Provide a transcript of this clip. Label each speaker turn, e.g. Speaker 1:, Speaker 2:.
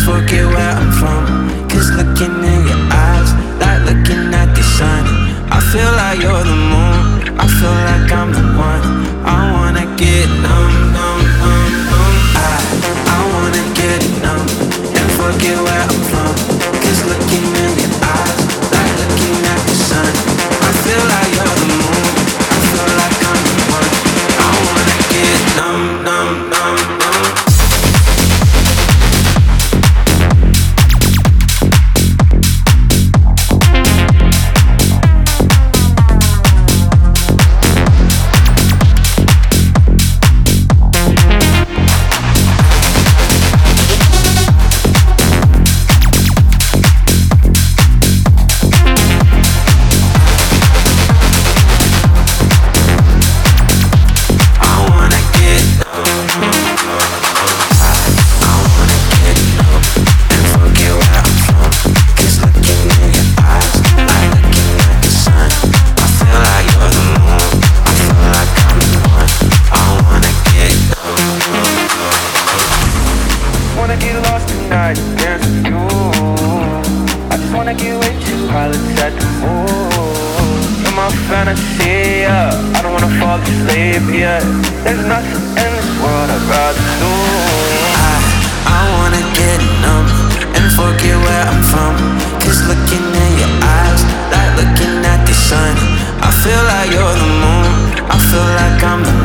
Speaker 1: forget where I'm from. Cause looking in your eyes, like looking at the sun. I feel like you're the moon, I feel like I'm the one. I wanna get numb, numb, numb, numb. I wanna get numb and forget where I'm from. Cause looking in your eyes, like looking at the sun. I feel like you're the moon, I feel like I'm the one. I wanna get numb, numb, numb, numb. I'm the